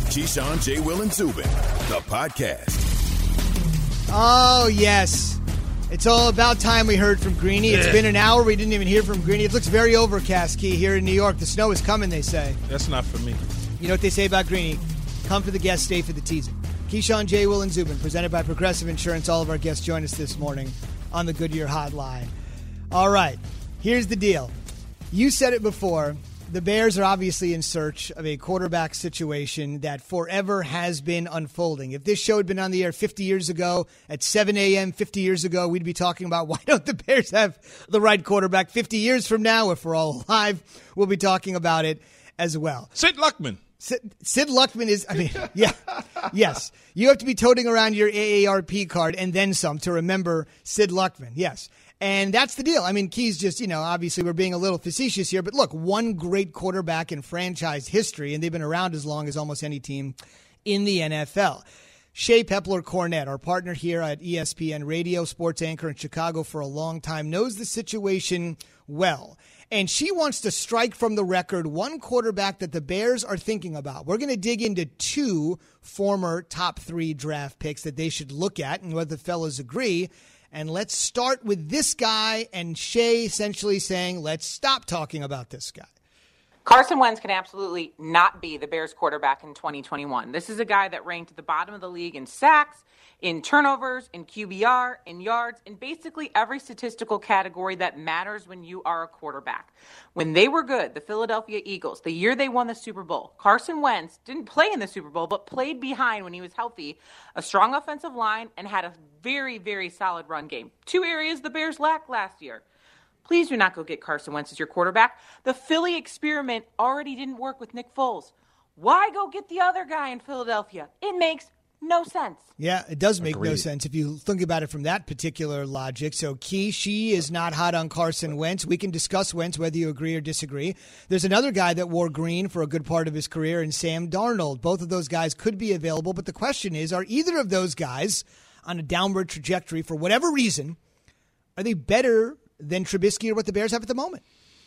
Keyshawn, J. Will, and Zubin, the podcast. Oh, yes. It's all about time we heard from Greeny. It's been an hour. We didn't even hear from Greeny. It looks very overcast, Key, here in New York. The snow is coming, they say. That's not for me. You know what they say about Greeny? Come for the guests, stay for the teasing. Keyshawn, J. Will, and Zubin, presented by Progressive Insurance. All of our guests join us this morning on the Goodyear Hotline. All right, here's the deal. You said it before. The Bears are obviously in search of a quarterback situation that forever has been unfolding. If this show had been on the air 50 years ago at 7 a.m. 50 years ago, we'd be talking about why don't the Bears have the right quarterback. 50 years from now, if we're all alive, we'll be talking about it as well. Sid Luckman. Sid Luckman is, yes. You have to be toting around your AARP card and then some to remember Sid Luckman, yes. And that's the deal. I mean, Key's just, obviously we're being a little facetious here, but look, one great quarterback in franchise history, and they've been around as long as almost any team in the NFL. Shea Pepler-Cornett, our partner here at ESPN Radio, sports anchor in Chicago for a long time, knows the situation well. And she wants to strike from the record one quarterback that the Bears are thinking about. We're going to dig into two former top 3 draft picks that they should look at and whether the fellas agree. And let's start with this guy and Shea essentially saying, let's stop talking about this guy. Carson Wentz can absolutely not be the Bears quarterback in 2021. This is a guy that ranked at the bottom of the league in sacks, in turnovers, in QBR, in yards, in basically every statistical category that matters when you are a quarterback. When they were good, the Philadelphia Eagles, the year they won the Super Bowl, Carson Wentz didn't play in the Super Bowl, but played behind when he was healthy, a strong offensive line, and had a very, very solid run game. 2 areas the Bears lacked last year. Please do not go get Carson Wentz as your quarterback. The Philly experiment already didn't work with Nick Foles. Why go get the other guy in Philadelphia? It makes no sense. Yeah, it does make no sense if you think about it from that particular logic. So, Key, she is not hot on Carson Wentz. We can discuss Wentz, whether you agree or disagree. There's another guy that wore green for a good part of his career in Sam Darnold. Both of those guys could be available, but the question is, are either of those guys on a downward trajectory for whatever reason? Are they better than Trubisky or what the Bears have at the moment?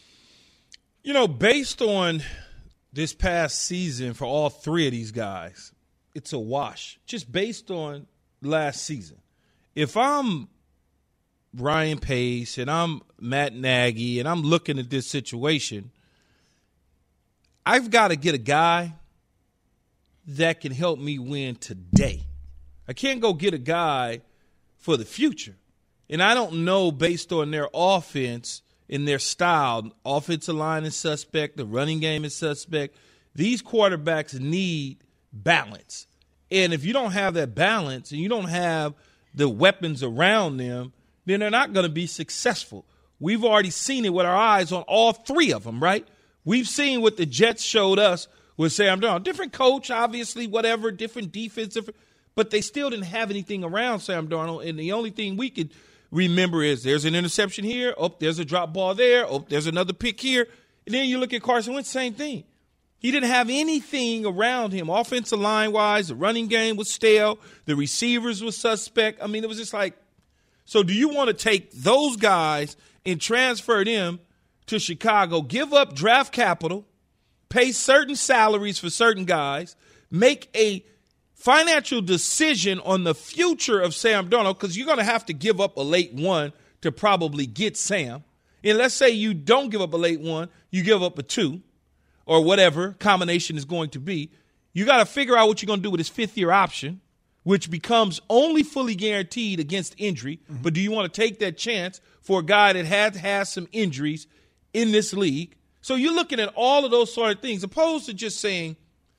Based on this past season for all 3 of these guys, it's a wash, just based on last season. If I'm Ryan Pace and I'm Matt Nagy and I'm looking at this situation, I've got to get a guy that can help me win today. I can't go get a guy for the future. And I don't know, based on their offense and their style, offensive line is suspect, the running game is suspect. These quarterbacks need balance. And if you don't have that balance and you don't have the weapons around them, then they're not going to be successful. We've already seen it with our eyes on all 3 of them, right? We've seen what the Jets showed us with Sam Darnold. Different coach, obviously, whatever, different defense, but they still didn't have anything around Sam Darnold. And the only thing we could remember is there's an interception here, there's a drop ball there, there's another pick here. And then you look at Carson Wentz, same thing. He didn't have anything around him. Offensive line-wise, the running game was stale. The receivers were suspect. I mean, it was just like, so do you want to take those guys and transfer them to Chicago, give up draft capital, pay certain salaries for certain guys, make a financial decision on the future of Sam Darnold, because you're going to have to give up a late 1 to probably get Sam. And let's say you don't give up a late 1, you give up a 2. Or whatever combination is going to be, you got to figure out what you're going to do with his 5th-year option, which becomes only fully guaranteed against injury. Mm-hmm. But do you want to take that chance for a guy that has some injuries in this league? So you're looking at all of those sort of things, opposed to just saying,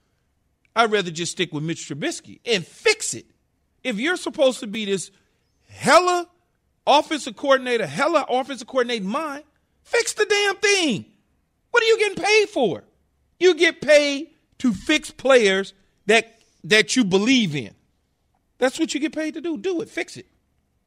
I'd rather just stick with Mitch Trubisky and fix it. If you're supposed to be this hella offensive coordinator mind, fix the damn thing. What are you getting paid for? You get paid to fix players that you believe in. That's what you get paid to do. Do it. Fix it.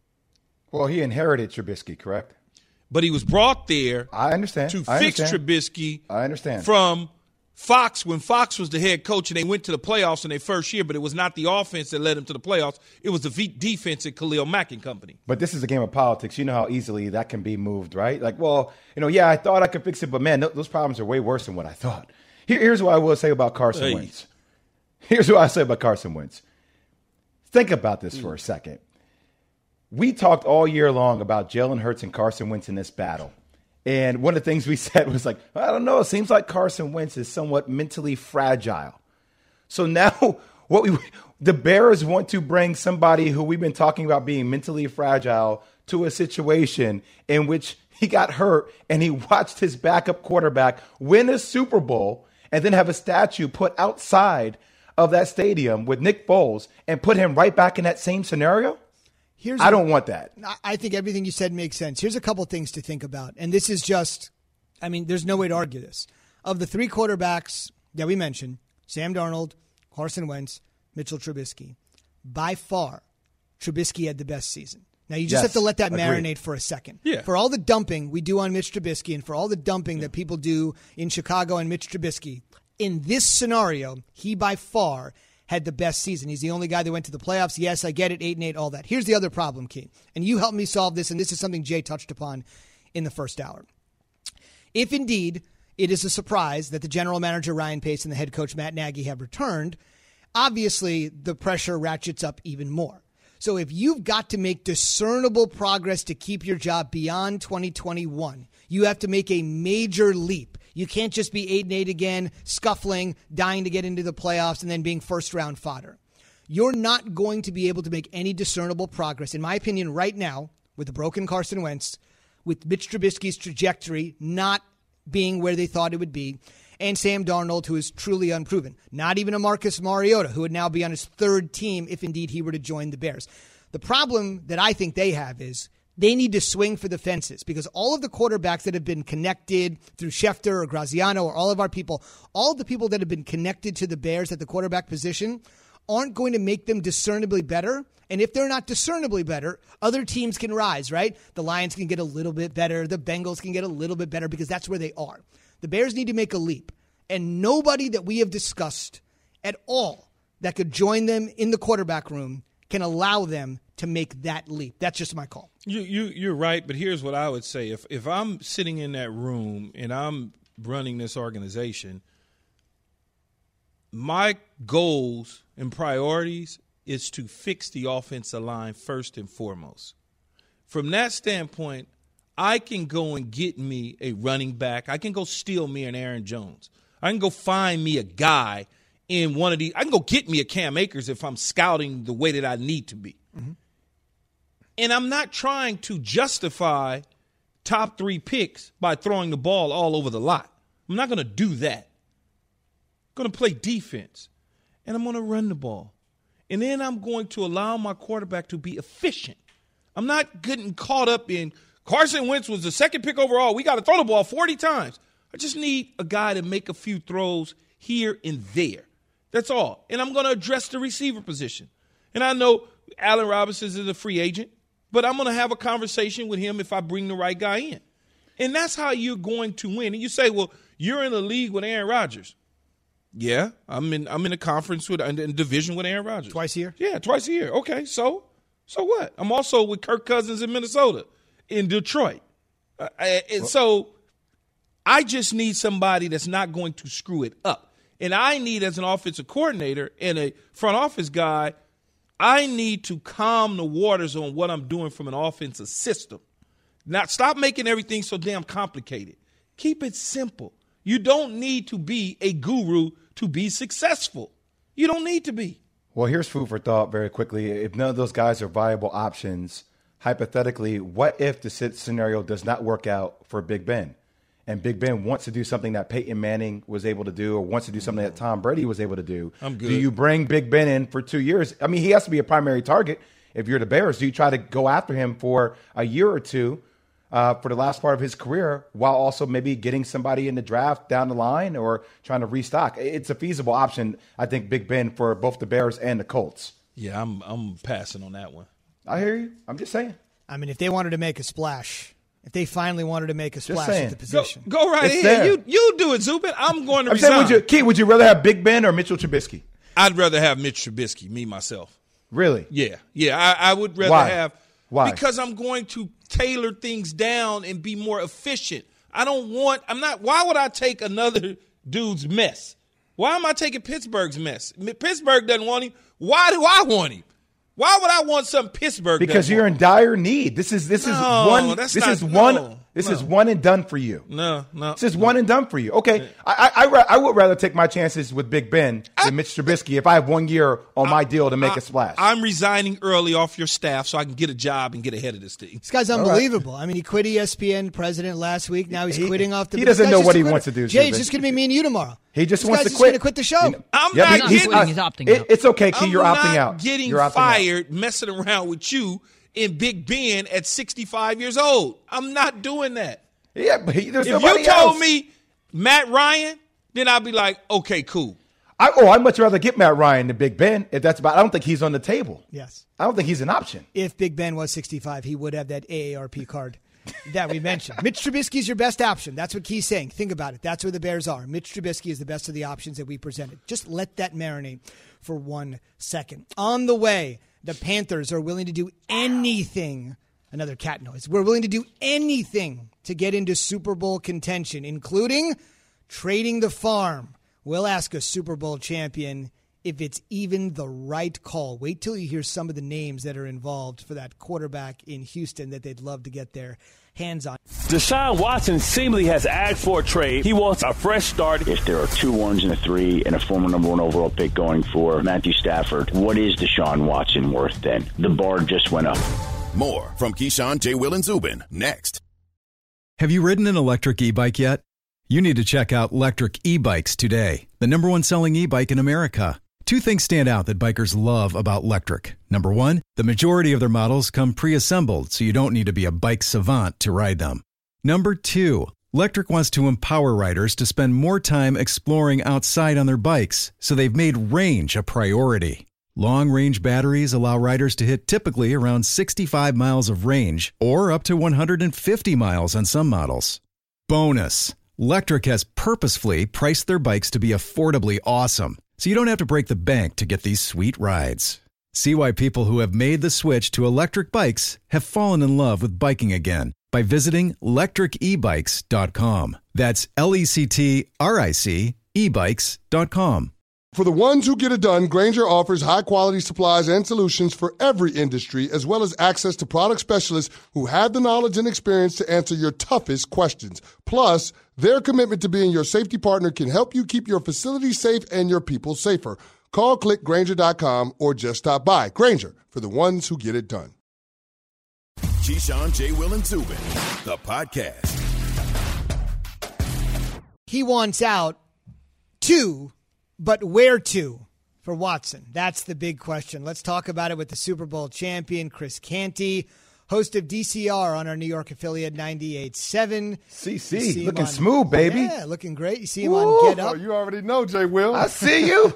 Well, he inherited Trubisky, correct? But he was brought there I understand. to fix Trubisky I understand. From Fox when Fox was the head coach and they went to the playoffs in their first year, but it was not the offense that led them to the playoffs. It was the defense at Khalil Mack and company. But this is a game of politics. You know how easily that can be moved, right? Like, well, I thought I could fix it, but, man, those problems are way worse than what I thought. Here's what I will say about Carson Wentz. Here's what I say about Carson Wentz. Think about this for a second. We talked all year long about Jalen Hurts and Carson Wentz in this battle. And one of the things we said was like, I don't know, it seems like Carson Wentz is somewhat mentally fragile. So now the Bears want to bring somebody who we've been talking about being mentally fragile to a situation in which he got hurt and he watched his backup quarterback win a Super Bowl and then have a statue put outside of that stadium with Nick Foles and put him right back in that same scenario? I don't want that. I think everything you said makes sense. Here's a couple things to think about. And this is just, there's no way to argue this. Of the three quarterbacks that we mentioned, Sam Darnold, Carson Wentz, Mitchell Trubisky, by far, Trubisky had the best season. Now, you just have to let that marinate for a second. Yeah. For all the dumping we do on Mitch Trubisky and for all the dumping that people do in Chicago and Mitch Trubisky, in this scenario, he by far had the best season. He's the only guy that went to the playoffs. Yes, I get it, 8-8, all that. Here's the other problem, Key, and you helped me solve this, and this is something Jay touched upon in the first hour. If indeed it is a surprise that the general manager Ryan Pace and the head coach Matt Nagy have returned, obviously the pressure ratchets up even more. So if you've got to make discernible progress to keep your job beyond 2021, you have to make a major leap. You can't just be 8-8 again, scuffling, dying to get into the playoffs, and then being first-round fodder. You're not going to be able to make any discernible progress, in my opinion, right now, with the broken Carson Wentz, with Mitch Trubisky's trajectory not being where they thought it would be, and Sam Darnold, who is truly unproven. Not even a Marcus Mariota, who would now be on his third team if indeed he were to join the Bears. The problem that I think they have is they need to swing for the fences because all of the quarterbacks that have been connected through Schefter or Graziano or all of our people, all of the people that have been connected to the Bears at the quarterback position aren't going to make them discernibly better. And if they're not discernibly better, other teams can rise, right? The Lions can get a little bit better. The Bengals can get a little bit better because that's where they are. The Bears need to make a leap. And nobody that we have discussed at all that could join them in the quarterback room can allow them to make that leap. That's just my call. You're right, but here's what I would say. If I'm sitting in that room and I'm running this organization, my goals and priorities is to fix the offensive line first and foremost. From that standpoint, I can go and get me a running back. I can go steal me an Aaron Jones. I can go find me a guy in one of these. I can go get me a Cam Akers if I'm scouting the way that I need to be. Mm-hmm. And I'm not trying to justify top 3 picks by throwing the ball all over the lot. I'm not going to do that. I'm going to play defense, and I'm going to run the ball. And then I'm going to allow my quarterback to be efficient. I'm not getting caught up in Carson Wentz was the second pick overall. We got to throw the ball 40 times. I just need a guy to make a few throws here and there. That's all. And I'm going to address the receiver position. And I know Allen Robinson is a free agent, but I'm going to have a conversation with him if I bring the right guy in. And that's how you're going to win. And you say, well, you're in the league with Aaron Rodgers. Yeah, I'm in a conference in division with Aaron Rodgers. Twice a year? Yeah, twice a year. Okay, so what? I'm also with Kirk Cousins in Minnesota, in Detroit. So I just need somebody that's not going to screw it up. And I need, as an offensive coordinator and a front office guy, I need to calm the waters on what I'm doing from an offensive system. Not stop making everything so damn complicated. Keep it simple. You don't need to be a guru to be successful. You don't need to be. Well, here's food for thought very quickly. If none of those guys are viable options, hypothetically, what if the scenario does not work out for Big Ben? And Big Ben wants to do something that Peyton Manning was able to do or wants to do something that Tom Brady was able to do. I'm good. Do you bring Big Ben in for 2 years? I mean, he has to be a primary target. If you're the Bears, do you try to go after him for a year or two for the last part of his career while also maybe getting somebody in the draft down the line or trying to restock? It's a feasible option, I think, Big Ben, for both the Bears and the Colts. Yeah, I'm passing on that one. I hear you. I'm just saying. I mean, if they wanted to make a splash, if they finally wanted to make a splash at the position. Go right ahead. You do it, Zubin. I'm going to resign. Would you rather have Big Ben or Mitchell Trubisky? I'd rather have Mitch Trubisky, me, myself. Really? Yeah. I would rather have. Why? Because I'm going to tailor things down and be more efficient. Why would I take another dude's mess? Why am I taking Pittsburgh's mess? Pittsburgh doesn't want him. Why do I want him? Why would I want some Pittsburgh? Because you're in dire need. This is one and done for you. No. This is one and done for you. Okay, I would rather take my chances with Big Ben than Mitch Trubisky if I have 1 year on my deal to make a splash. I'm resigning early off your staff so I can get a job and get ahead of this thing. This guy's unbelievable. Right. I mean, he quit ESPN president last week. Now he's quitting off the. He doesn't know what he wants to do. Jay, it's just going to be me and you tomorrow. He just wants to quit. He's going to quit the show. He's opting out. It's okay, Key. You're opting out. I'm not getting fired messing around with you and Big Ben at 65 years old. I'm not doing that. Yeah, but there's if nobody you told else. me Matt Ryan, then I'd be like, okay, cool. I'd much rather get Matt Ryan than Big Ben. If that's about, I don't think he's on the table. Yes, I don't think he's an option. If Big Ben was 65, he would have that AARP card that we mentioned. Mitch Trubisky is your best option. That's what Key's saying. Think about it. That's where the Bears are. Mitch Trubisky is the best of the options that we presented. Just let that marinate for 1 second. On the way, the Panthers are willing to do anything. Another cat noise. We're willing to do anything to get into Super Bowl contention, including trading the farm. We'll ask a Super Bowl champion if it's even the right call. Wait till you hear some of the names that are involved for that quarterback in Houston that they'd love to get their hands on. Deshaun Watson seemingly has asked for a trade. He wants a fresh start. If there are 2 ones and a 3 and a former number 1 overall pick going for Matthew Stafford, what is Deshaun Watson worth then? The bar just went up. More from Keyshawn, J. Will, and Zubin next. Have you ridden an electric e-bike yet? You need to check out Lectric E-Bikes today, the #1 selling e-bike in America. 2 things stand out that bikers love about Lectric. Number 1, the majority of their models come pre-assembled, so you don't need to be a bike savant to ride them. Number 2, Lectric wants to empower riders to spend more time exploring outside on their bikes, so they've made range a priority. Long-range batteries allow riders to hit typically around 65 miles of range or up to 150 miles on some models. Bonus, Lectric has purposefully priced their bikes to be affordably awesome, so you don't have to break the bank to get these sweet rides. See why people who have made the switch to electric bikes have fallen in love with biking again by visiting lectricebikes.com. That's LECTRIC ebikes.com. For the ones who get it done, Grainger offers high-quality supplies and solutions for every industry, as well as access to product specialists who have the knowledge and experience to answer your toughest questions. Plus, their commitment to being your safety partner can help you keep your facility safe and your people safer. Call, click Grainger.com, or just stop by. Grainger, for the ones who get it done. Keyshawn, J. Will, and Zubin, the podcast. He wants out too. But where to for Watson? That's the big question. Let's talk about it with the Super Bowl champion, Chris Canty, host of DCR on our New York affiliate 98.7. CC, looking smooth, baby. Yeah, looking great. You see him on Get Up. Oh, you already know, Jay Will. I see you.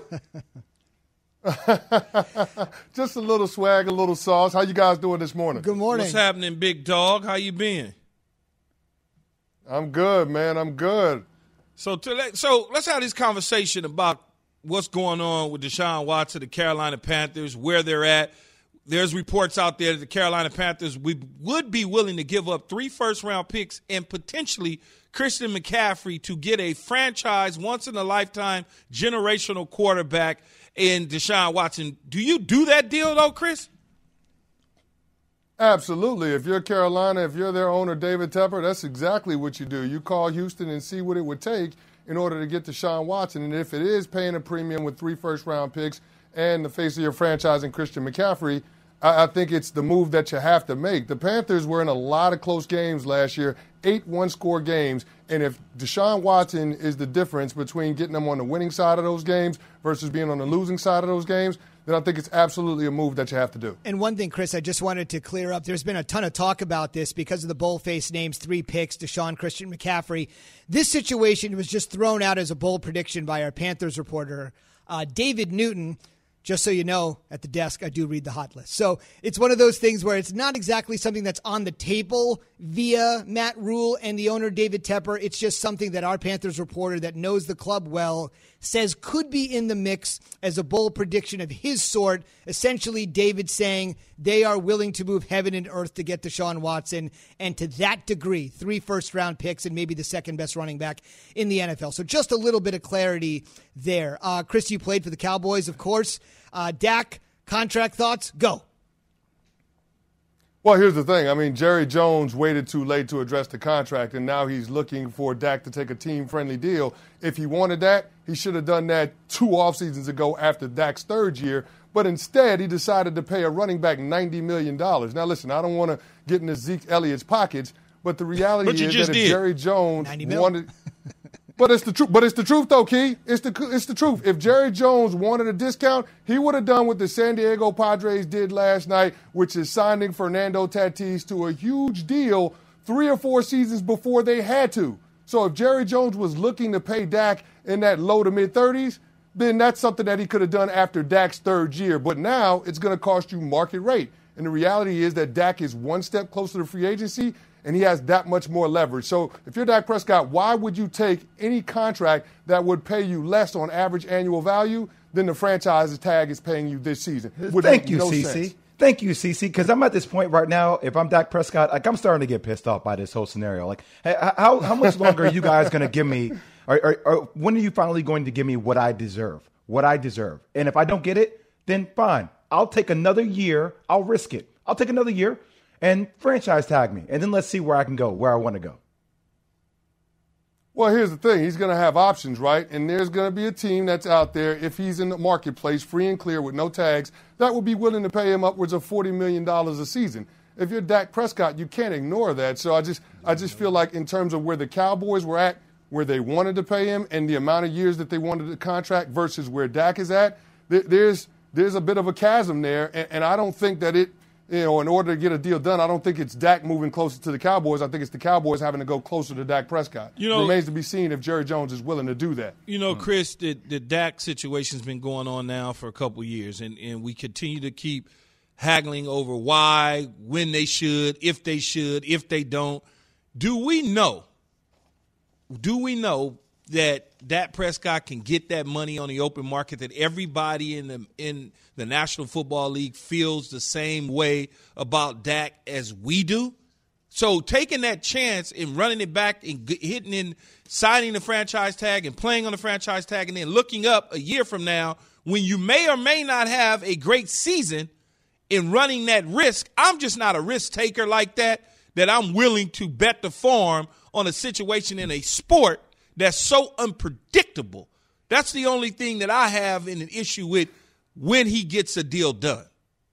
Just a little swag, a little sauce. How you guys doing this morning? Good morning. What's happening, big dog? How you been? I'm good, man. I'm good. So let's have this conversation about what's going on with Deshaun Watson, the Carolina Panthers, where they're at. There's reports out there that the Carolina Panthers would be willing to give up 3 first-round picks and potentially Christian McCaffrey to get a franchise, once-in-a-lifetime, generational quarterback in Deshaun Watson. Do you do that deal, though, Chris? Absolutely. If you're Carolina, if you're their owner, David Tepper, that's exactly what you do. You call Houston and see what it would take in order to get Deshaun Watson. And if it is paying a premium with 3 first-round picks and the face of your franchise in Christian McCaffrey, I think it's the move that you have to make. The Panthers were in a lot of close games last year, 8 one-score games. And if Deshaun Watson is the difference between getting them on the winning side of those games versus being on the losing side of those games, then I think it's absolutely a move that you have to do. And one thing, Chris, I just wanted to clear up. There's been a ton of talk about this because of the boldface names, 3 picks, Deshaun, Christian McCaffrey. This situation was just thrown out as a bold prediction by our Panthers reporter, David Newton. Just so you know, at the desk, I do read the hot list. So it's one of those things where it's not exactly something that's on the table via Matt Rule and the owner, David Tepper. It's just something that our Panthers reporter that knows the club well says could be in the mix as a bold prediction of his sort. Essentially, David saying they are willing to move heaven and earth to get Deshaun Watson, and to that degree, 3 first-round picks and maybe the second-best running back in the NFL. So just a little bit of clarity there. Chris, you played for the Cowboys, of course. Dak, contract thoughts? Go. Well, here's the thing. I mean, Jerry Jones waited too late to address the contract, and now he's looking for Dak to take a team-friendly deal. If he wanted that, he should have done that 2 offseasons ago after Dak's 3rd year. But instead, he decided to pay a running back $90 million. Now, listen, I don't want to get into Zeke Elliott's pockets, but the reality is that if Jerry Jones wanted – But it's the truth. But it's the truth, though, Key. It's the truth. If Jerry Jones wanted a discount, he would have done what the San Diego Padres did last night, which is signing Fernando Tatis to a huge deal 3 or 4 seasons before they had to. So if Jerry Jones was looking to pay Dak in that low to mid-30s, then that's something that he could have done after Dak's 3rd year. But now it's going to cost you market rate. And the reality is that Dak is 1 step closer to free agency, and he has that much more leverage. So if you're Dak Prescott, why would you take any contract that would pay you less on average annual value than the franchise tag is paying you this season? Thank you, CC. Thank you, CC, because I'm at this point right now, if I'm Dak Prescott, like, I'm starting to get pissed off by this whole scenario. Like, hey, how much longer are you guys going to give me, or when are you finally going to give me what I deserve? And if I don't get it, then fine. I'll take another year. I'll risk it. I'll take another year and franchise tag me, and then let's see where I can go, where I want to go. Well, here's the thing. He's going to have options, right? And there's going to be a team that's out there, if he's in the marketplace, free and clear with no tags, that would be willing to pay him upwards of $40 million a season. If you're Dak Prescott, you can't ignore that. So I just feel like in terms of where the Cowboys were at, where they wanted to pay him, and the amount of years that they wanted the contract versus where Dak is at, there's a bit of a chasm there. And I don't think that in order to get a deal done, I don't think it's Dak moving closer to the Cowboys. I think it's the Cowboys having to go closer to Dak Prescott. It remains to be seen if Jerry Jones is willing to do that. Chris, the Dak situation's been going on now for a couple of years, and we continue to keep haggling over why, when they should, if they don't. Do we know that Dak Prescott can get that money on the open market, that everybody in the National Football League feels the same way about Dak as we do? So taking that chance and running it back and hitting in, signing the franchise tag and playing on the franchise tag, and then looking up a year from now when you may or may not have a great season in running that risk. I'm just not a risk taker like that I'm willing to bet the farm on a situation in a sport that's so unpredictable. That's the only thing that I have in an issue with when he gets a deal done.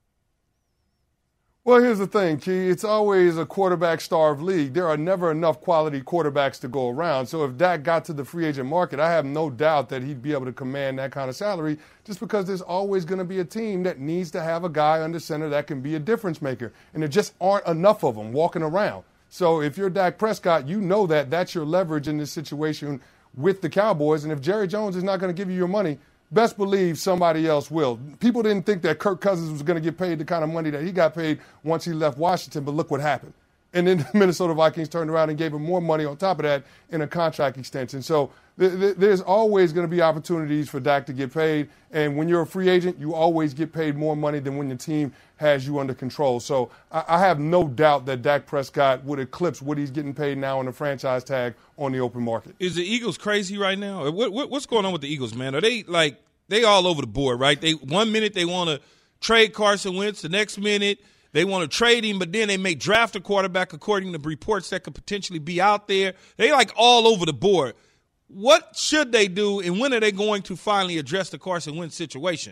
Well, here's the thing, Key. It's always a quarterback-starved league. There are never enough quality quarterbacks to go around. So if Dak got to the free agent market, I have no doubt that he'd be able to command that kind of salary, just because there's always going to be a team that needs to have a guy under center that can be a difference maker. And there just aren't enough of them walking around. So if you're Dak Prescott, you know that that's your leverage in this situation with the Cowboys. And if Jerry Jones is not going to give you your money, best believe somebody else will. People didn't think that Kirk Cousins was going to get paid the kind of money that he got paid once he left Washington, but look what happened. And then the Minnesota Vikings turned around and gave him more money on top of that in a contract extension. So there's always going to be opportunities for Dak to get paid. And when you're a free agent, you always get paid more money than when your team has you under control. So I have no doubt that Dak Prescott would eclipse what he's getting paid now on the franchise tag on the open market. Is the Eagles crazy right now? What's going on with the Eagles, man? Are they all over the board, right? One minute they want to trade Carson Wentz, the next minute they want to trade him, but then they may draft a quarterback according to reports that could potentially be out there. They all over the board. What should they do, and when are they going to finally address the Carson Wentz situation?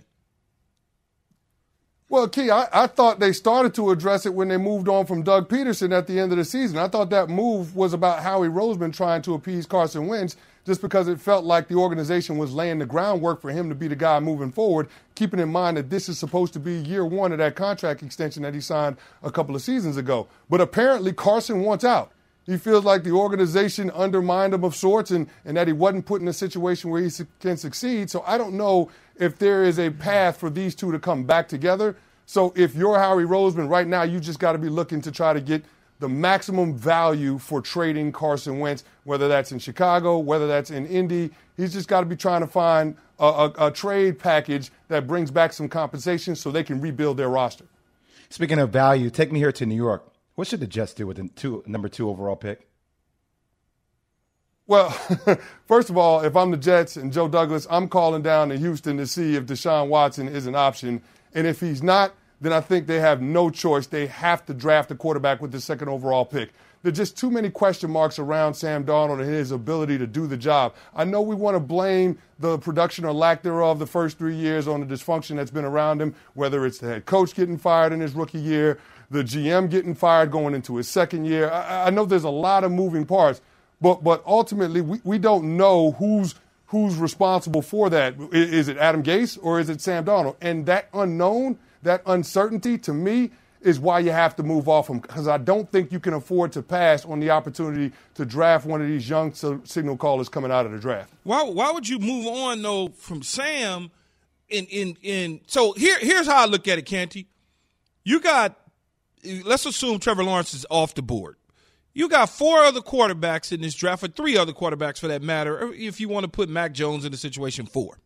Well, Key, I thought they started to address it when they moved on from Doug Peterson at the end of the season. I thought that move was about Howie Roseman trying to appease Carson Wentz, just because it felt like the organization was laying the groundwork for him to be the guy moving forward, keeping in mind that this is supposed to be year one of that contract extension that he signed a couple of seasons ago. But apparently Carson wants out. He feels like the organization undermined him of sorts, and that he wasn't put in a situation where he can succeed. So I don't know if there is a path for these two to come back together. So if you're Howie Roseman right now, you just got to be looking to try to get the maximum value for trading Carson Wentz, whether that's in Chicago, whether that's in Indy. He's just got to be trying to find a trade package that brings back some compensation so they can rebuild their roster. Speaking of value, take me here to New York. What should the Jets do with the number 2 overall pick? Well, first of all, if I'm the Jets and Joe Douglas, I'm calling down to Houston to see if Deshaun Watson is an option. And if he's not, then I think they have no choice. They have to draft a quarterback with the 2nd overall pick. There are just too many question marks around Sam Darnold and his ability to do the job. I know we want to blame the production or lack thereof the first 3 years on the dysfunction that's been around him, whether it's the head coach getting fired in his rookie year, the GM getting fired going into his 2nd year. I know there's a lot of moving parts, but ultimately we don't know who's responsible for that. Is it Adam Gase or is it Sam Darnold? And that unknown, that uncertainty, to me, is why you have to move off him, because I don't think you can afford to pass on the opportunity to draft one of these young signal callers coming out of the draft. Why would you move on, though, from Sam? So here's how I look at it, Canty. You got, let's assume Trevor Lawrence is off the board. You got 4 other quarterbacks in this draft, or 3 other quarterbacks for that matter, if you want to put Mac Jones in the situation 4,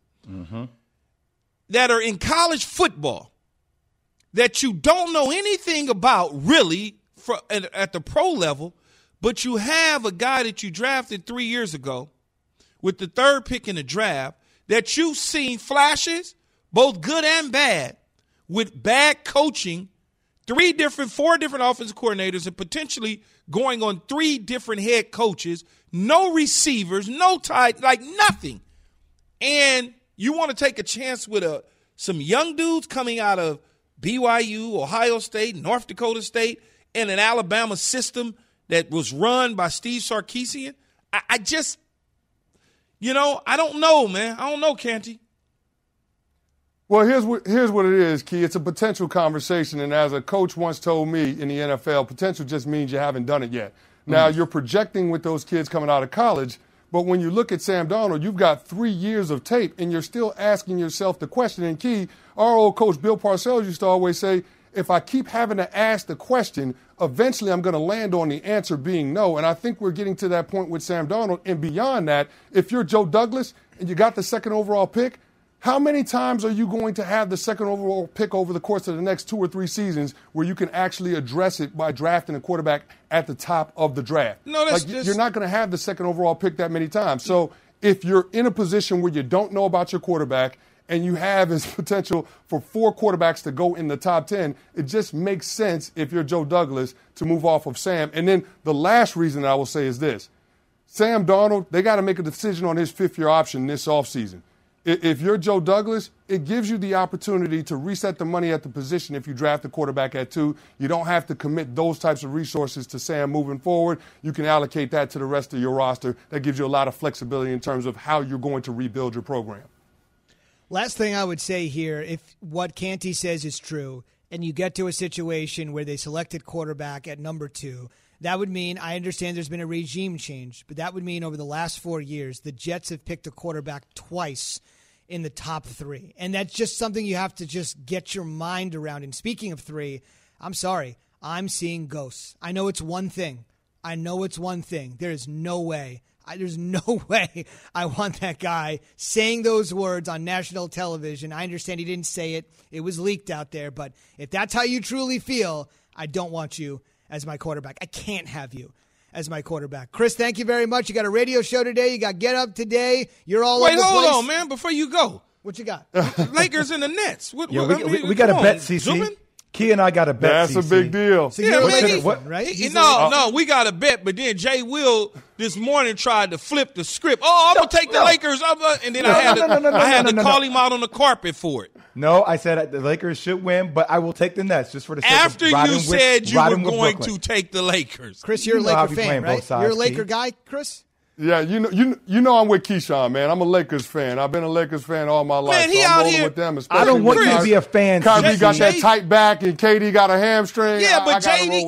that are in college football that you don't know anything about really at the pro level, but you have a guy that you drafted 3 years ago with the 3rd pick in the draft that you've seen flashes, both good and bad, with bad coaching, 4 different offensive coordinators, and potentially going on 3 different head coaches, no receivers, no tight, like nothing. And you want to take a chance with some young dudes coming out of BYU, Ohio State, North Dakota State, and an Alabama system that was run by Steve Sarkisian. I just, I don't know, man. I don't know, Canty. Well, here's what it is, Key. It's a potential conversation, and as a coach once told me in the NFL, potential just means you haven't done it yet. Now, you're projecting with those kids coming out of college, but when you look at Sam Darnold, you've got 3 years of tape, and you're still asking yourself the question. And, Key, our old coach Bill Parcells used to always say, if I keep having to ask the question, eventually I'm going to land on the answer being no. And I think we're getting to that point with Sam Darnold. And beyond that, if you're Joe Douglas and you got the 2nd overall pick, how many times are you going to have the 2nd overall pick over the course of the next 2 or 3 seasons where you can actually address it by drafting a quarterback at the top of the draft? No, you're not going to have the 2nd overall pick that many times. So if you're in a position where you don't know about your quarterback and you have his potential for 4 quarterbacks to go in the top 10, it just makes sense if you're Joe Douglas to move off of Sam. And then the last reason I will say is this. Sam Darnold, they got to make a decision on his 5th-year option this offseason. If you're Joe Douglas, it gives you the opportunity to reset the money at the position if you draft a quarterback at 2. You don't have to commit those types of resources to Sam moving forward. You can allocate that to the rest of your roster. That gives you a lot of flexibility in terms of how you're going to rebuild your program. Last thing I would say here, if what Canty says is true, and you get to a situation where they selected quarterback at number 2, that would mean, I understand there's been a regime change, but that would mean over the last 4 years, the Jets have picked a quarterback twice in the top 3. And that's just something you have to just get your mind around. And speaking of 3, I'm sorry, I'm seeing ghosts. I know it's one thing. There is no way. There's no way I want that guy saying those words on national television. I understand he didn't say it. It was leaked out there. But if that's how you truly feel, I don't want you as my quarterback. I can't have you as my quarterback. Chris, thank you very much. You got a radio show today. You got Get Up today. You're all over the place. Wait, hold on, man, before you go. What you got? Lakers and the Nets. We got a bet, CC. Zooming? Key and I got a bet. That's CC. a big deal. So you're right? No, we got a bet, but then Jay Will this morning tried to flip the script. Oh, I'm going to take the Lakers. And then I had to call him out on the carpet for it. No, I said the Lakers should win, but I will take the Nets just for the sake After of you said you were going to take the Lakers. Chris, you're a Laker fan, right? You're a Laker guy, Chris? Yeah, you know I'm with Keyshawn, man. I'm a Lakers fan. I've been a Lakers fan all my life. Man, he so I'm out rolling here. with them. I don't want you to be a fan. Kyrie got that tight back, and KD got a hamstring. Yeah, but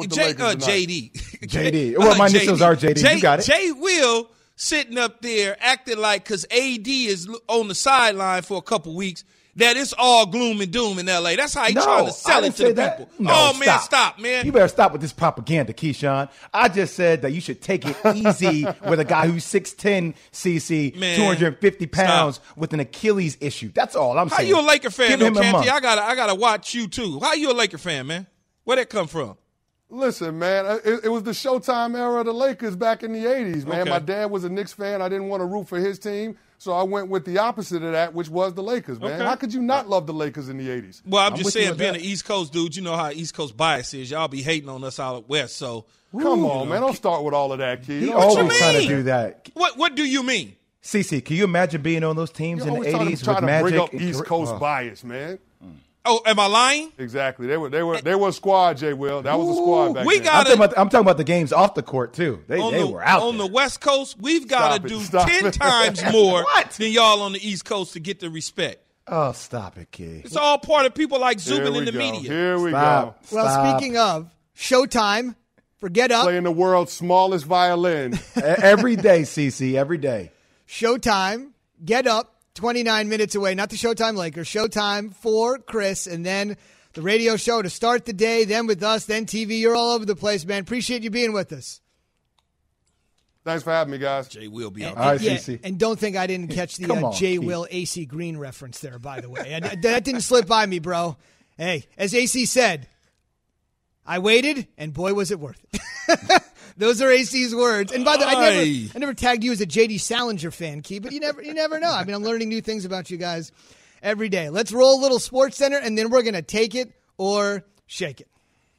JD. Well, my initials are JD. You got it. Jay Will sitting up there acting like because AD is on the sideline for a couple weeks, that it's all gloom and doom in L.A. That's how he trying to sell it to the people. No, man, stop, man. You better stop with this propaganda, Keyshawn. I just said that you should take it easy with a guy who's 6'10", CC, 250 pounds with an Achilles issue. That's all I'm saying. How you a Laker fan, though, Canty? I gotta watch you, too. How you a Laker fan, man? Where'd that come from? Listen, man, it was the Showtime era of the Lakers back in the 80s, man. Okay. My dad was a Knicks fan. I didn't want to root for his team, so I went with the opposite of that, which was the Lakers, man. Okay. How could you not love the Lakers in the 80s? Well, I'm just saying, being an East Coast dude, you know how East Coast bias is. Y'all be hating on us out West, so. Come on, man. Don't start with all of that, kid. He always trying to do that. What do you mean? CC, can you imagine being on those teams in the 80s with Magic? Bring up East Coast bias, man. Oh, am I lying? Exactly. They were a squad, Jay Will. That was a squad back then. I'm talking about the games off the court, too. They were out on there. the West Coast, we've got to do 10 times more than y'all on the East Coast to get the respect. Oh, stop it, kid. It's all part of people like Zubin in the media. Here we go. Well, speaking of Showtime, for Get Up. Playing the world's smallest violin. Every day, CC, every day. Showtime, Get Up. 29 minutes away, not the Showtime Lakers, Showtime for Chris, and then the radio show to start the day, then with us, then TV. You're all over the place, man. Appreciate you being with us. Thanks for having me, guys. Jay will be out. All right, CC. And don't think I didn't catch the Jay Will AC Green reference there, by the way. That didn't slip by me, bro. Hey, as AC said, I waited, and boy, was it worth it. Those are AC's words. And by the way, I never tagged you as a J.D. Salinger fan, Key, but you never know. I mean, I'm learning new things about you guys every day. Let's roll a little Sports Center, and then we're going to take it or shake it.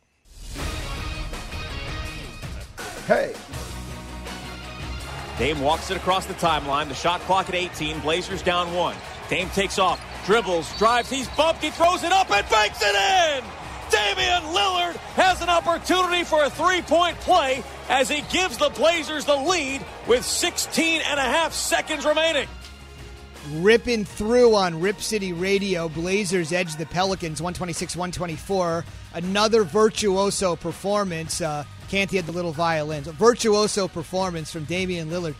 Hey. Dame walks it across the timeline. The shot clock at 18. Blazers down 1. Dame takes off, dribbles, drives. He's bumped. He throws it up and banks it in. Damian Lillard has an opportunity for a three-point play as he gives the Blazers the lead with 16 and a half seconds remaining. Ripping through on Rip City Radio, Blazers edge the Pelicans 126-124. Another virtuoso performance. Canty had the little violins. A virtuoso performance from Damian Lillard.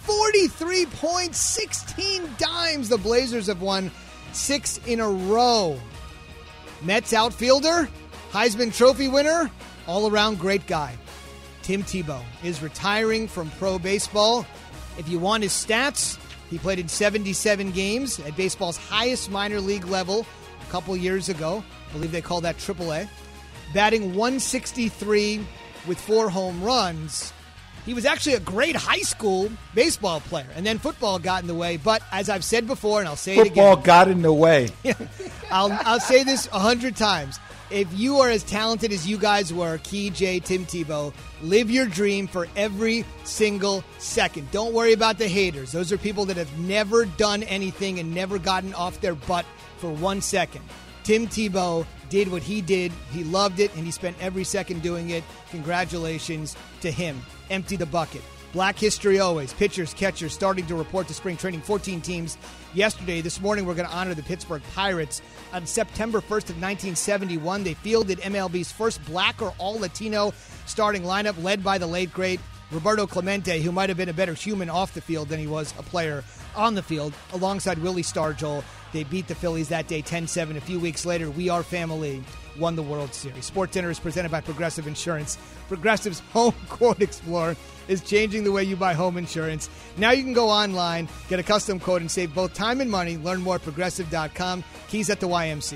43 points, 16 dimes. The Blazers have won 6 in a row. Mets outfielder, Heisman Trophy winner, all-around great guy. Tim Tebow is retiring from pro baseball. If you want his stats, he played in 77 games at baseball's highest minor league level a couple years ago. I believe they call that AAA. Batting 163 with 4 home runs. He was actually a great high school baseball player, and then football got in the way. But as I've said before, and I'll say it again. Football got in the way. I'll say this 100 times. If you are as talented as you guys were, Key, J, Tim Tebow, live your dream for every single second. Don't worry about the haters. Those are people that have never done anything and never gotten off their butt for 1 second. Tim Tebow did what he did. He loved it, and he spent every second doing it. Congratulations to him. Empty the bucket. Black history always. Pitchers, catchers starting to report to spring training. 14 teams yesterday. This morning we're going to honor the Pittsburgh Pirates. On September 1st of 1971, they fielded MLB's first black or all-Latino starting lineup led by the late, great Roberto Clemente, who might have been a better human off the field than he was a player on the field, alongside Willie Stargell. They beat the Phillies that day 10-7. A few weeks later, We Are Family won the World Series. Sports Center is presented by Progressive Insurance. Progressive's Home Quote Explorer is changing the way you buy home insurance. Now you can go online, get a custom quote, and save both time and money. Learn more at Progressive.com. Keys at the YMCA.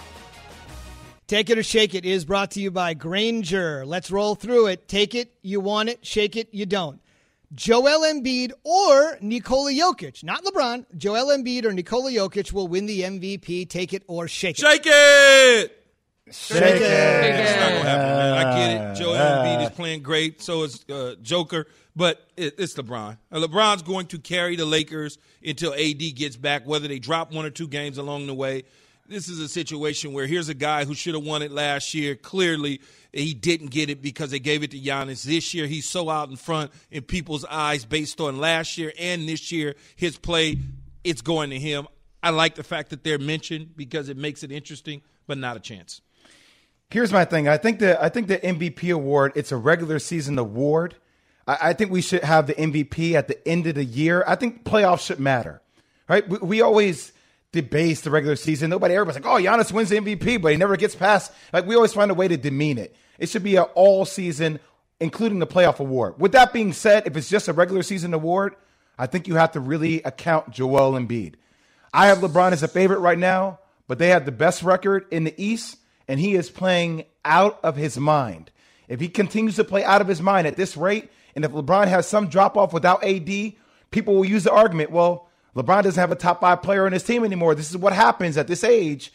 Take It or Shake It is brought to you by Grainger. Let's roll through it. Take it, you want it. Shake it, you don't. Joel Embiid or Nikola Jokic, not LeBron. Joel Embiid or Nikola Jokic will win the MVP. Take it or shake it. Shake it! Shake it. It's not going to happen, man. I get it. Joel Embiid is playing great. So is Joker. But it's LeBron. LeBron's going to carry the Lakers until AD gets back, whether they drop 1 or 2 games along the way. This is a situation where here's a guy who should have won it last year. Clearly, he didn't get it because they gave it to Giannis. This year, he's so out in front in people's eyes based on last year and this year. His play, it's going to him. I like the fact that they're mentioned because it makes it interesting, but not a chance. Here's my thing. I think the MVP award, it's a regular season award. I think we should have the MVP at the end of the year. I think playoffs should matter, right? We always – debase the regular season. Everybody's like, oh, Giannis wins the MVP, but he never gets past. Like, we always find a way to demean it. It should be an all-season, including the playoff award. With that being said, if it's just a regular season award, I think you have to really account Joel Embiid. I have LeBron as a favorite right now, but they have the best record in the East, and he is playing out of his mind. If he continues to play out of his mind at this rate, and if LeBron has some drop-off without AD, people will use the argument, well, LeBron doesn't have a top 5 player on his team anymore. This is what happens at this age.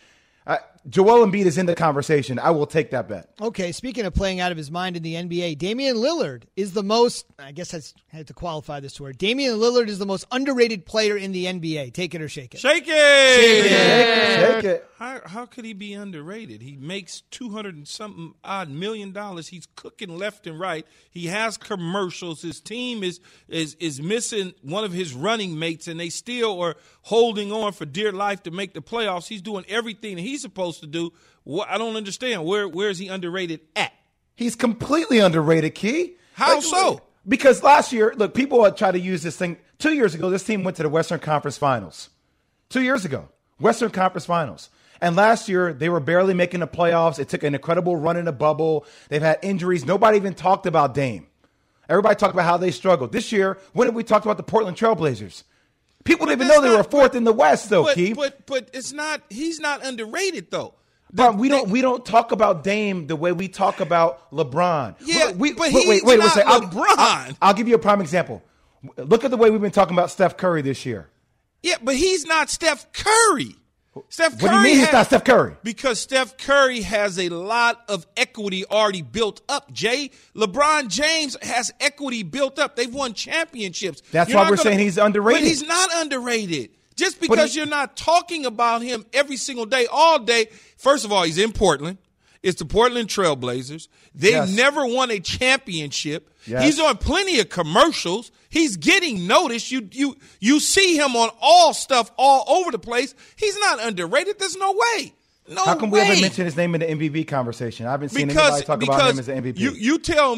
Joel Embiid is in the conversation. I will take that bet. Okay, speaking of playing out of his mind in the NBA, Damian Lillard is the most, I guess I had to qualify this word. Damian Lillard is the most underrated player in the NBA. Take it or shake it. Shake it! Shake it. How could he be underrated? He makes $200 and something odd million. He's cooking left and right. He has commercials. His team is missing one of his running mates, and they still are holding on for dear life to make the playoffs. He's doing everything he's supposed to do. I don't understand. Where is he underrated at? He's completely underrated, Key. How so? Because last year, look, people had tried to use this thing. 2 years ago, this team went to the Western Conference Finals. 2 years ago, Western Conference Finals. And last year, they were barely making the playoffs. It took an incredible run in the bubble. They've had injuries. Nobody even talked about Dame. Everybody talked about how they struggled. This year, when have we talked about the Portland Trailblazers? People didn't even know they were fourth in the West, though, Keith. But it's not. He's not underrated, though. But we don't talk about Dame the way we talk about LeBron. Yeah, but he's wait, not LeBron. I'll give you a prime example. Look at the way we've been talking about Steph Curry this year. Yeah, but he's not Steph Curry. Steph Curry. What do you mean he's not Steph Curry? Because Steph Curry has a lot of equity already built up, Jay. LeBron James has equity built up. They've won championships. That's why we're saying he's underrated. But he's not underrated. Just because you're not talking about him every single day, all day. First of all, he's in Portland. It's the Portland Trailblazers. They've never won a championship. Yes. He's on plenty of commercials. He's getting noticed. You see him on all stuff all over the place. He's not underrated. There's no way. How come we haven't mentioned his name in the MVP conversation? I haven't seen anybody talk about him as an MVP. You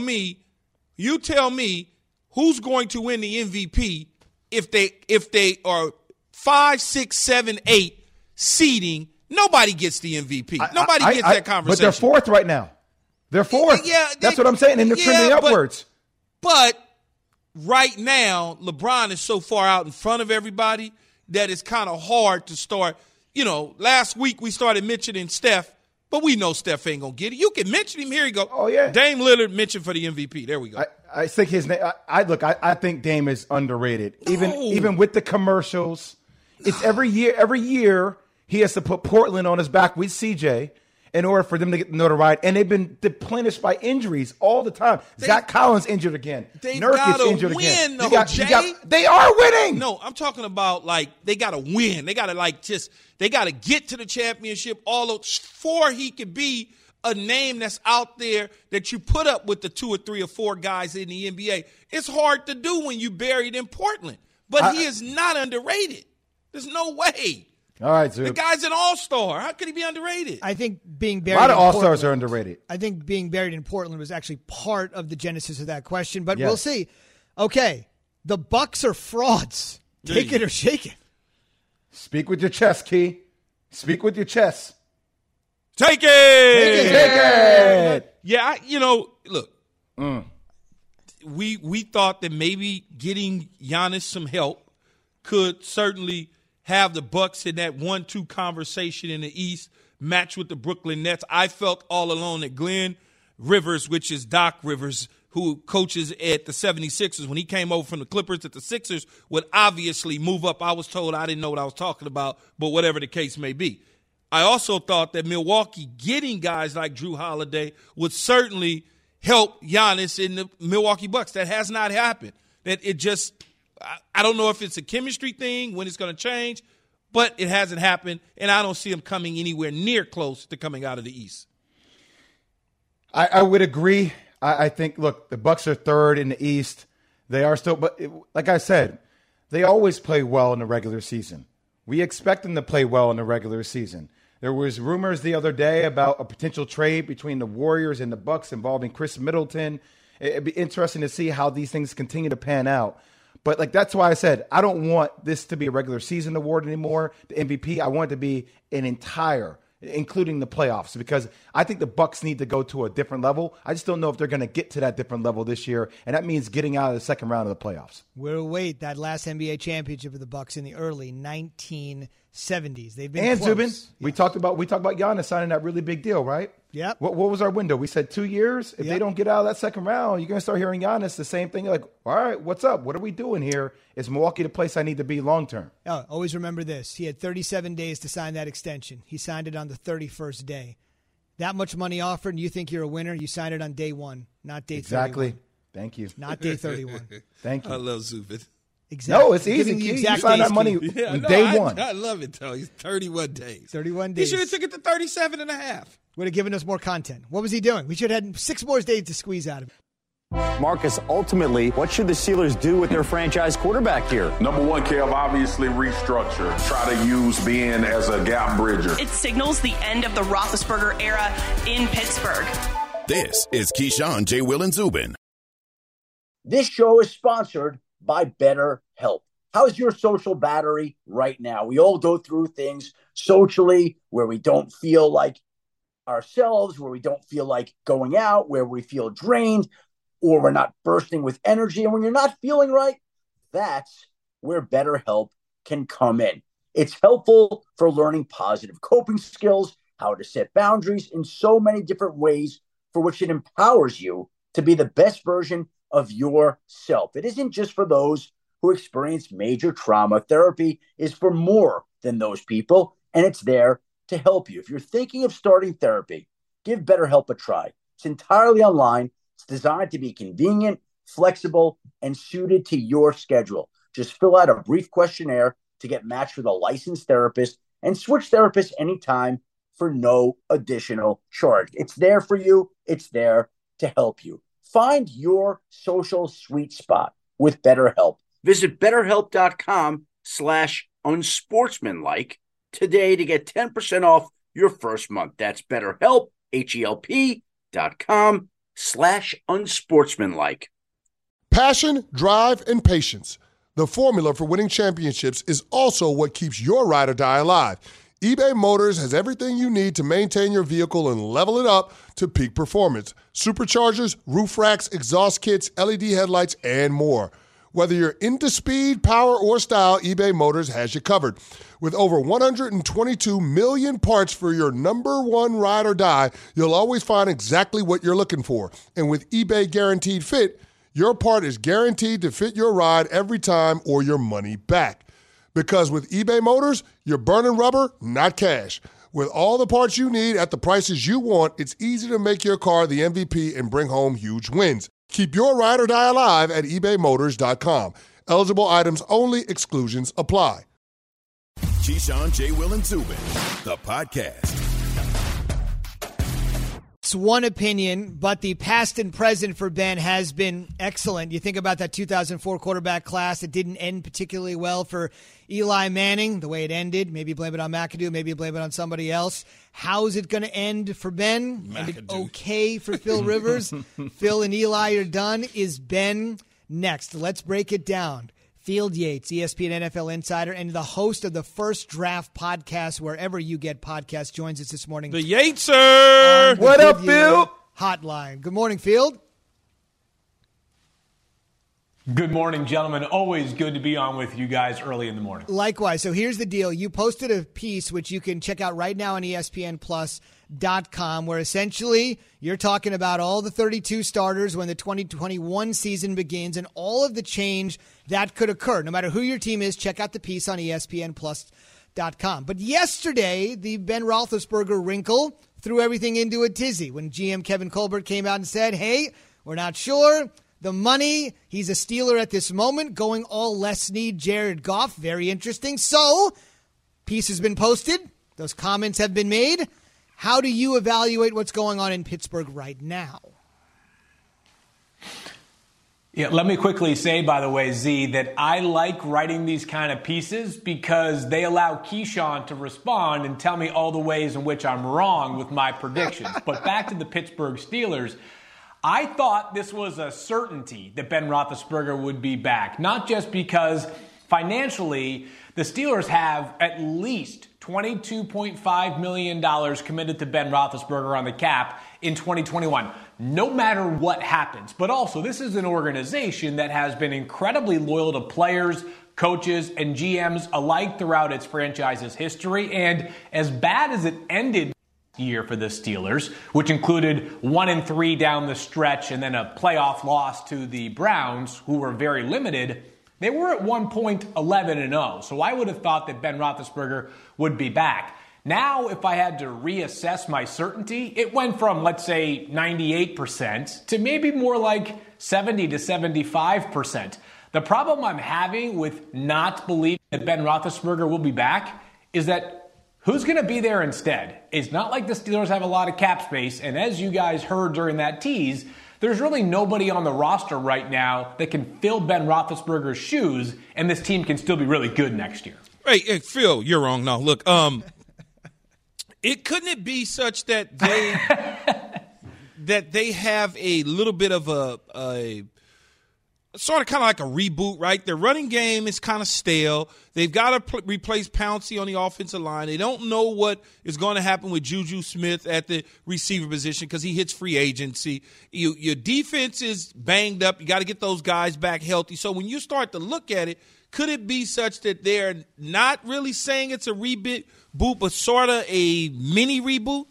tell me who's going to win the MVP if they are 5, 6, 7, 8 seeding. Nobody gets the MVP. Nobody gets that conversation. But they're fourth right now. They're fourth. Yeah, that's what I'm saying, and they're trending upwards. But right now, LeBron is so far out in front of everybody that it's kind of hard to start. Last week we started mentioning Steph, but we know Steph ain't going to get it. You can mention him. Here you go. Oh, yeah. Dame Lillard mentioned for the MVP. There we go. I think his name – I think Dame is underrated. Even with the commercials, it's every year he has to put Portland on his back with CJ in order for them to get the notoriety. And they've been depleted by injuries all the time. Zach Collins injured again. Nurkic injured again. They are winning. No, I'm talking about they got to win. They got to they got to get to the championship before he could be a name that's out there that you put up with the 2 or 3 or 4 guys in the NBA. It's hard to do when you buried in Portland. But he is not underrated. There's no way. All right, Zoop. The guy's an all-star. How could he be underrated? I think being buried a lot of all-stars all-stars are underrated. I think being buried in Portland was actually part of the genesis of that question, but we'll see. Okay, the Bucks are frauds. Take it or shake it. Speak with your chest, Key. Speak with your chest. Take it. Take it. Yeah, look. We thought that maybe getting Giannis some help could certainly have the Bucks in that 1-2 conversation in the East match with the Brooklyn Nets. I felt all along that Glenn Rivers, which is Doc Rivers, who coaches at the 76ers, when he came over from the Clippers, that the Sixers would obviously move up. I was told I didn't know what I was talking about, but whatever the case may be. I also thought that Milwaukee getting guys like Drew Holiday would certainly help Giannis in the Milwaukee Bucks. That has not happened. That it just – I don't know if it's a chemistry thing, when it's going to change, but it hasn't happened, and I don't see him coming anywhere near close to coming out of the East. I would agree. I think, look, the Bucks are third in the East. They are still, but like I said, they always play well in the regular season. We expect them to play well in the regular season. There was rumors the other day about a potential trade between the Warriors and the Bucks involving Chris Middleton. It'd be interesting to see how these things continue to pan out. But like that's why I said I don't want this to be a regular season award anymore. The MVP, I want it to be an entire, including the playoffs, because I think the Bucks need to go to a different level. I just don't know if they're going to get to that different level this year, and that means getting out of the second round of the playoffs. We'll wait that last NBA championship of the Bucks in the early 1970s. They've been and close. Zubin, yes. we talked about Giannis signing that really big deal, right? Yep. What was our window? We said 2 years. If they don't get out of that second round, you're going to start hearing Giannis the same thing. You're like, all right, what's up? What are we doing here? Is Milwaukee the place I need to be long term? Oh, always remember this. He had 37 days to sign that extension. He signed it on the 31st day. That much money offered, and you think you're a winner, you sign it on day 1, not day 31. Exactly. Thank you. Not day 31. Thank you. I love Zubin. Exactly. No, it's easy. You sign that money day 1. I love it, though. He's 31 days. 31 days. He should have took it to 37 and a half. Would have given us more content. What was he doing? We should have had 6 more days to squeeze out of him. Marcus, ultimately, what should the Steelers do with their franchise quarterback here? Number one, Kev, obviously restructure. Try to use Ben as a gap bridger. It signals the end of the Roethlisberger era in Pittsburgh. This is Keyshawn, J. Will, and Zubin. This show is sponsored by BetterHelp. How's your social battery right now? We all go through things socially where we don't feel like ourselves, where we don't feel like going out, where we feel drained, or we're not bursting with energy. And when you're not feeling right, that's where BetterHelp can come in. It's helpful for learning positive coping skills, how to set boundaries in so many different ways for which it empowers you to be the best version of yourself. It isn't just for those who experience major trauma. Therapy is for more than those people, and it's there to help you. If you're thinking of starting therapy, give BetterHelp a try. It's entirely online. It's designed to be convenient, flexible, and suited to your schedule. Just fill out a brief questionnaire to get matched with a licensed therapist and switch therapists anytime for no additional charge. It's there for you. It's there to help you. Find your social sweet spot with BetterHelp. Visit BetterHelp.com/unsportsmanlike today to get 10% off your first month. That's BetterHelp, HELP.com/unsportsmanlike. Passion, drive, and patience. The formula for winning championships is also what keeps your ride or die alive. eBay Motors has everything you need to maintain your vehicle and level it up to peak performance. Superchargers, roof racks, exhaust kits, LED headlights, and more. Whether you're into speed, power, or style, eBay Motors has you covered. With over 122 million parts for your number one ride or die, you'll always find exactly what you're looking for. And with eBay Guaranteed Fit, your part is guaranteed to fit your ride every time or your money back. Because with eBay Motors, you're burning rubber, not cash. With all the parts you need at the prices you want, it's easy to make your car the MVP and bring home huge wins. Keep your ride or die alive at ebaymotors.com. Eligible items only. Exclusions apply. Keyshawn, J. Will, and Zubin, the podcast. It's one opinion, but the past and present for Ben has been excellent. You think about that 2004 quarterback class. It didn't end particularly well for Eli Manning, the way it ended. Maybe blame it on McAdoo. Maybe blame it on somebody else. How's it going to end for Ben? Ended okay for Phil Rivers. Phil and Eli are done. Is Ben next? Let's break it down. Field Yates, ESPN NFL insider, and the host of the First Draft podcast, wherever you get podcasts, joins us this morning. The Yateser! What up, Field? Hotline. Good morning, Field. Good morning, gentlemen. Always good to be on with you guys early in the morning. Likewise. So here's the deal. You posted a piece, which you can check out right now on ESPNplus.com, where essentially you're talking about all the 32 starters when the 2021 season begins and all of the change that could occur. No matter who your team is, check out the piece on ESPNplus.com. But yesterday, the Ben Roethlisberger wrinkle threw everything into a tizzy when GM Kevin Colbert came out and said, hey, we're not sure. The money, he's a Steeler at this moment, going all Les Snead, Jared Goff. Very interesting. So, piece has been posted. Those comments have been made. How do you evaluate what's going on in Pittsburgh right now? Yeah, let me quickly say, by the way, Z, that I like writing these kind of pieces because they allow Keyshawn to respond and tell me all the ways in which I'm wrong with my predictions. But back to the Pittsburgh Steelers, I thought this was a certainty that Ben Roethlisberger would be back, not just because financially the Steelers have at least $22.5 million committed to Ben Roethlisberger on the cap in 2021, no matter what happens. But also, this is an organization that has been incredibly loyal to players, coaches, and GMs alike throughout its franchise's history. And as bad as it ended year for the Steelers, which included 1-3 down the stretch and then a playoff loss to the Browns, who were very limited, they were at one point 11-0. So I would have thought that Ben Roethlisberger would be back. Now, if I had to reassess my certainty, it went from, let's say, 98% to maybe more like 70 to 75%. The problem I'm having with not believing that Ben Roethlisberger will be back is that who's going to be there instead? It's not like the Steelers have a lot of cap space, and as you guys heard during that tease, there's really nobody on the roster right now that can fill Ben Roethlisberger's shoes, and this team can still be really good next year. Hey, Phil, you're wrong. No, look, couldn't it be such that they have a little bit of a sort of kind of like a reboot, right? Their running game is kind of stale. They've got to replace Pouncey on the offensive line. They don't know what is going to happen with Juju Smith at the receiver position because he hits free agency. Your defense is banged up. You got to get those guys back healthy. So when you start to look at it, could it be such that they're not really saying it's a reboot, but sort of a mini reboot?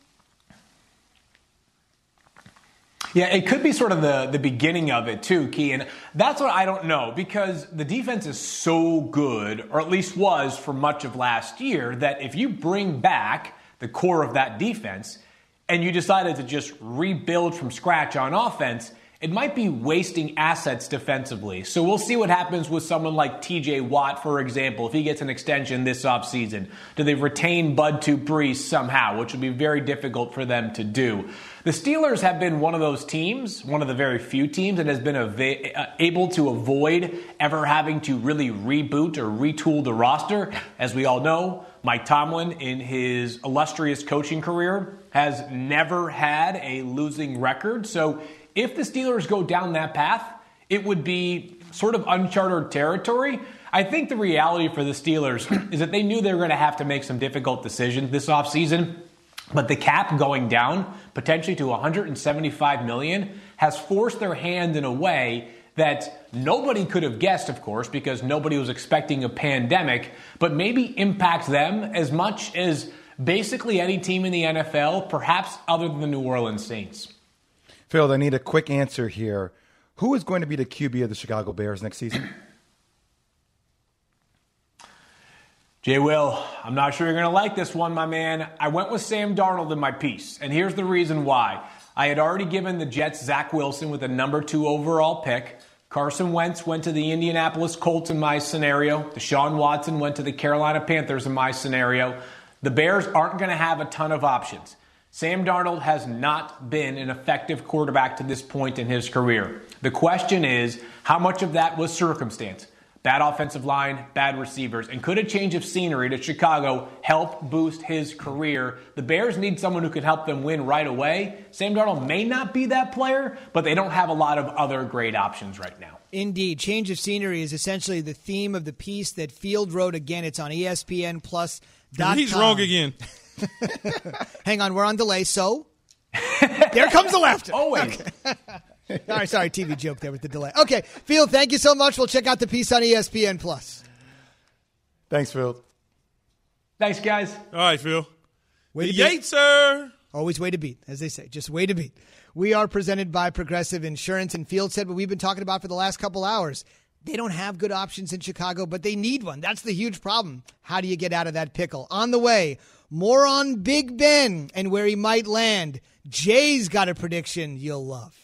Yeah, it could be sort of the beginning of it too, Key. And that's what I don't know, because the defense is so good, or at least was for much of last year, that if you bring back the core of that defense and you decided to just rebuild from scratch on offense, it might be wasting assets defensively. So we'll see what happens with someone like TJ Watt, for example, if he gets an extension this offseason. Do they retain Bud Dupree somehow, which would be very difficult for them to do? The Steelers have been one of those teams, one of the very few teams that has been able to avoid ever having to really reboot or retool the roster. As we all know, Mike Tomlin, in his illustrious coaching career, has never had a losing record. So if the Steelers go down that path, it would be sort of uncharted territory. I think the reality for the Steelers is that they knew they were going to have to make some difficult decisions this offseason. But the cap going down potentially to $175 million has forced their hand in a way that nobody could have guessed, of course, because nobody was expecting a pandemic, but maybe impacts them as much as basically any team in the NFL, perhaps other than the New Orleans Saints. Phil, I need a quick answer here. Who is going to be the QB of the Chicago Bears next season? Jay Will, I'm not sure you're going to like this one, my man. I went with Sam Darnold in my piece, and here's the reason why. I had already given the Jets Zach Wilson with a number 2 overall pick. Carson Wentz went to the Indianapolis Colts in my scenario. Deshaun Watson went to the Carolina Panthers in my scenario. The Bears aren't going to have a ton of options. Sam Darnold has not been an effective quarterback to this point in his career. The question is, how much of that was circumstance? Bad offensive line, bad receivers. And could a change of scenery to Chicago help boost his career? The Bears need someone who can help them win right away. Sam Darnold may not be that player, but they don't have a lot of other great options right now. Indeed. Change of scenery is essentially the theme of the piece that Field wrote. Again, it's on ESPN+.com. He's wrong again. Hang on, we're on delay. So, there comes the laughter. Always. Okay. Sorry, TV joke there with the delay. Okay, Field, thank you so much. We'll check out the piece on ESPN+. Thanks, Phil. Thanks, guys. All right, Phil. Way to Yates, sir. Always way to beat, as they say. Just way to beat. We are presented by Progressive Insurance, and Field said what we've been talking about for the last couple hours. They don't have good options in Chicago, but they need one. That's the huge problem. How do you get out of that pickle? On the way, more on Big Ben and where he might land. Jay's got a prediction you'll love.